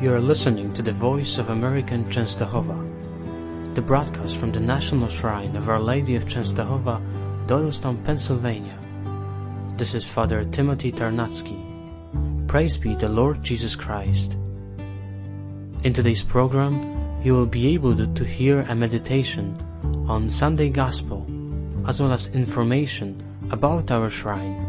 You are listening to the Voice of American Częstochowa, the broadcast from the National Shrine of Our Lady of Częstochowa, Doylestown, Pennsylvania. This is Father Timothy Tarnacki. Praise be the Lord Jesus Christ. In today's program, you will be able to hear a meditation on Sunday Gospel, as well as information about our shrine.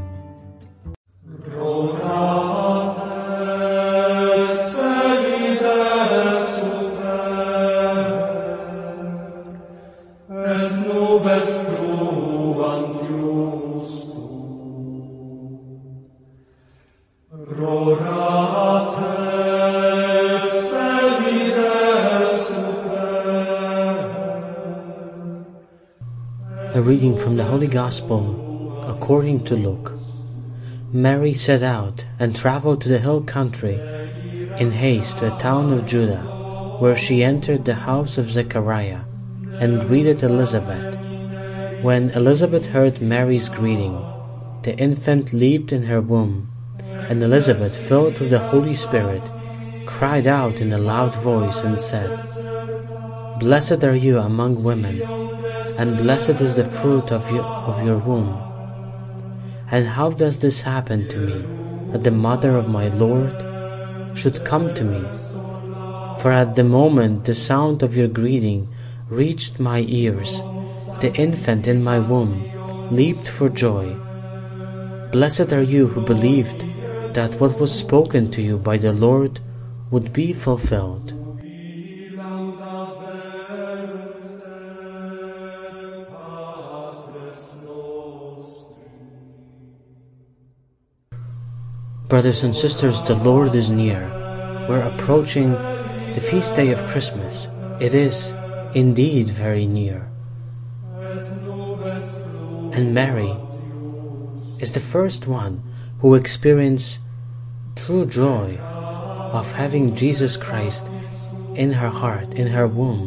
A reading from the Holy Gospel according to Luke. Mary set out and traveled to the hill country in haste to a town of Judah, where she entered the house of Zechariah and greeted Elizabeth. When Elizabeth heard Mary's greeting, the infant leaped in her womb, and Elizabeth, filled with the Holy Spirit, cried out in a loud voice and said, "Blessed are you among women, and blessed is the fruit of your womb. And how does this happen to me, that the mother of my Lord should come to me? For at the moment the sound of your greeting reached my ears, the infant in my womb leaped for joy. Blessed are you who believed that what was spoken to you by the Lord would be fulfilled." Brothers and sisters, the Lord is near. We're approaching the feast day of Christmas. It is indeed very near. And Mary is the first one who experienced true joy of having Jesus Christ in her heart, in her womb.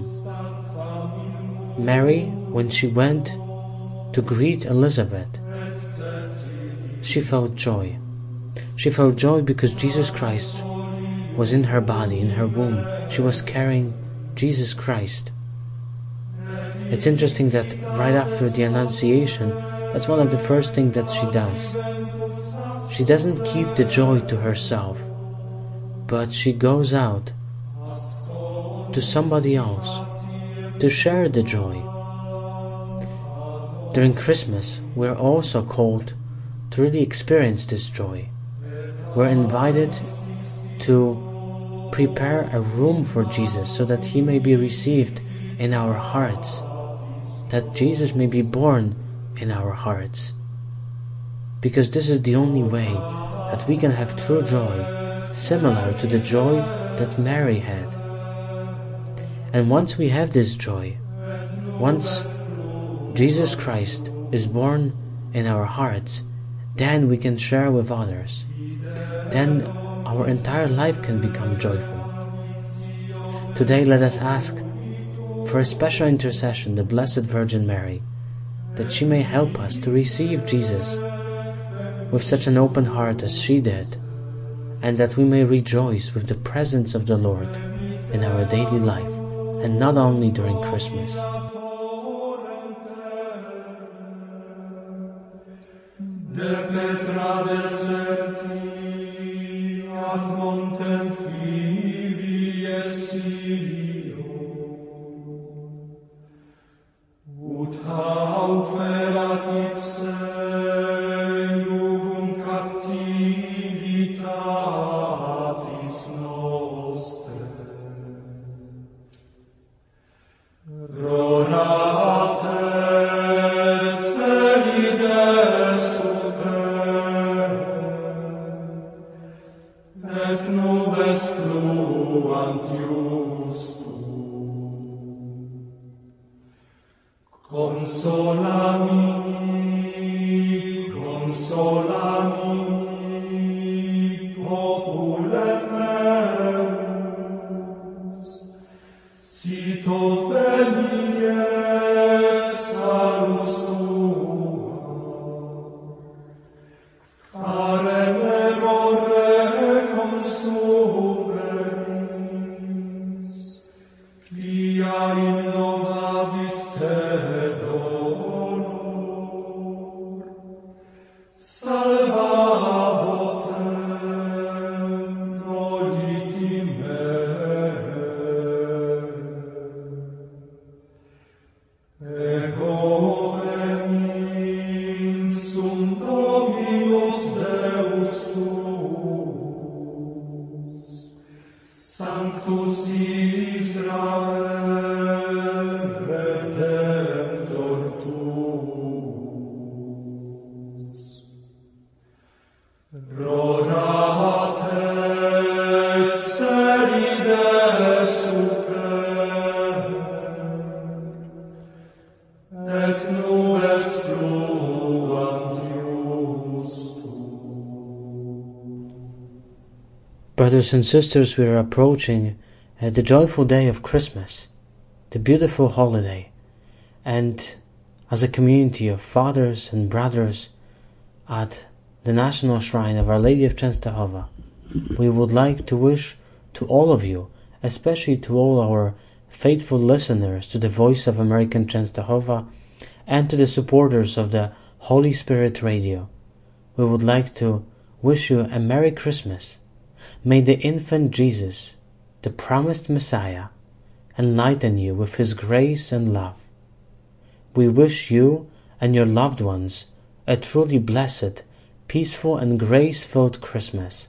Mary, when she went to greet Elizabeth, she felt joy. She felt joy because Jesus Christ was in her body, in her womb. She was carrying Jesus Christ. It's interesting that right after the Annunciation, that's one of the first things that she does. She doesn't keep the joy to herself, but she goes out to somebody else to share the joy. During Christmas, we're also called to really experience this joy. We're invited to prepare a room for Jesus so that He may be received in our hearts, that Jesus may be born in our hearts. Because this is the only way that we can have true joy, similar to the joy that Mary had. And once we have this joy, once Jesus Christ is born in our hearts, then we can share with others. Then our entire life can become joyful. Today let us ask for a special intercession, the Blessed Virgin Mary, that she may help us to receive Jesus with such an open heart as she did, and that we may rejoice with the presence of the Lord in our daily life, and not only during Christmas. Fare l'errore consumere Sanctus Israel, Redemptor tuus. Rodat et seride super, et nubes fluant iustus. Brothers and sisters, we are approaching the joyful day of Christmas, the beautiful holiday, and as a community of fathers and brothers at the National Shrine of Our Lady of Częstochowa, we would like to wish to all of you, especially to all our faithful listeners to the Voice of American Częstochowa and to the supporters of the Holy Spirit Radio, we would like to wish you a Merry Christmas. May the infant Jesus, the promised Messiah, enlighten you with His grace and love. We wish you and your loved ones a truly blessed, peaceful and grace-filled Christmas.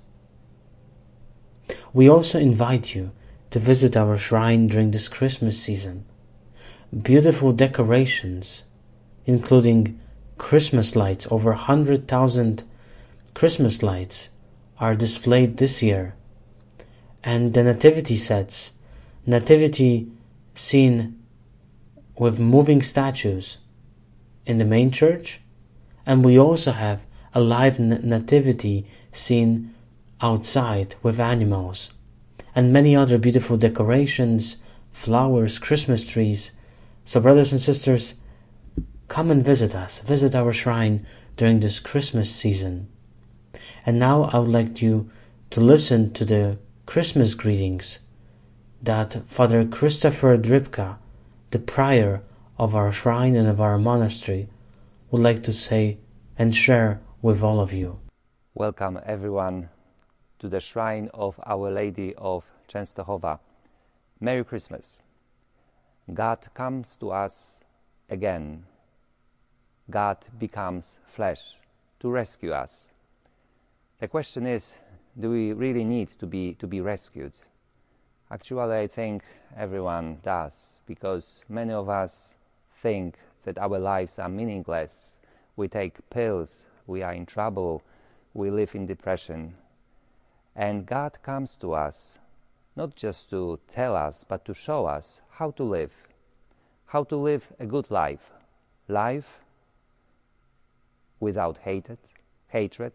We also invite you to visit our shrine during this Christmas season. Beautiful decorations, including Christmas lights, over 100,000 Christmas lights, are displayed this year, and the nativity sets, nativity scene with moving statues in the main church, and we also have a live nativity scene outside with animals, and many other beautiful decorations, flowers, Christmas trees. So brothers and sisters, come and visit us, visit our shrine during this Christmas season. And now I would like you to listen to the Christmas greetings that Father Christopher Dripka, the prior of our shrine and of our monastery, would like to say and share with all of you. Welcome everyone to the shrine of Our Lady of Częstochowa. Merry Christmas. God comes to us again. God becomes flesh to rescue us. The question is, do we really need to be rescued? Actually, I think everyone does, because many of us think that our lives are meaningless. We take pills, we are in trouble, we live in depression. And God comes to us, not just to tell us, but to show us how to live a good life. Life without hatred,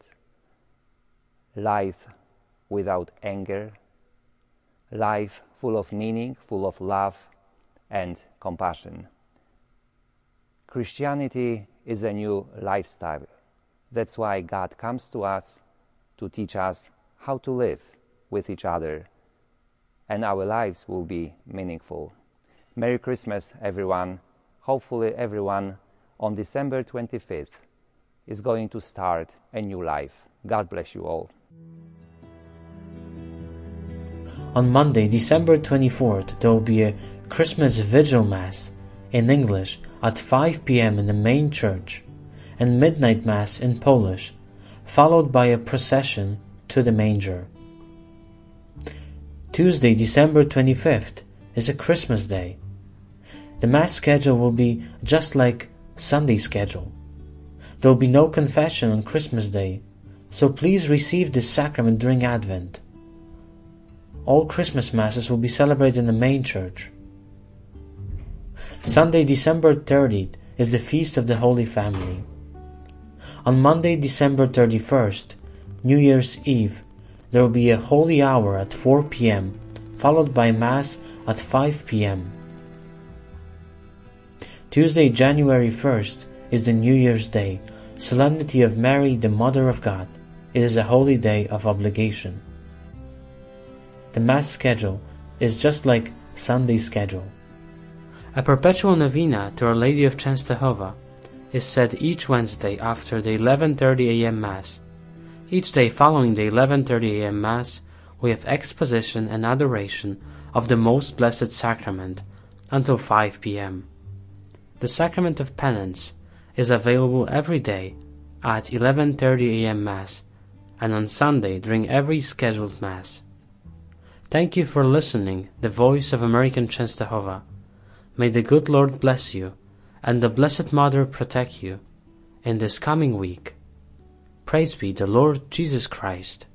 life without anger, life full of meaning, full of love and compassion. Christianity is a new lifestyle. That's why God comes to us to teach us how to live with each other, and our lives will be meaningful. Merry Christmas, everyone. Hopefully everyone on December 25th is going to start a new life. God bless you all. On Monday, December 24th, there will be a Christmas Vigil Mass in English at 5 p.m. in the main church, and Midnight Mass in Polish, followed by a procession to the manger. Tuesday, December 25th, is a Christmas day. The Mass schedule will be just like Sunday schedule. There will be no confession on Christmas Day, so please receive this sacrament during Advent. All Christmas Masses will be celebrated in the main church. Sunday, December 30th, is the Feast of the Holy Family. On Monday, December 31st, New Year's Eve, there will be a Holy Hour at 4 p.m., followed by Mass at 5 p.m. Tuesday, January 1st, is the New Year's Day, Solemnity of Mary, the Mother of God. It is a holy day of obligation. The Mass schedule is just like Sunday schedule. A perpetual novena to Our Lady of Częstochowa is said each Wednesday after the 11:30 a.m. Mass. Each day following the 11:30 a.m. Mass, we have exposition and adoration of the Most Blessed Sacrament until 5 p.m. The Sacrament of Penance is available every day at 11:30 a.m. Mass and on Sunday during every scheduled Mass. Thank you for listening, the voice of American Częstochowa. May the good Lord bless you and the Blessed Mother protect you in this coming week. Praise be the Lord Jesus Christ.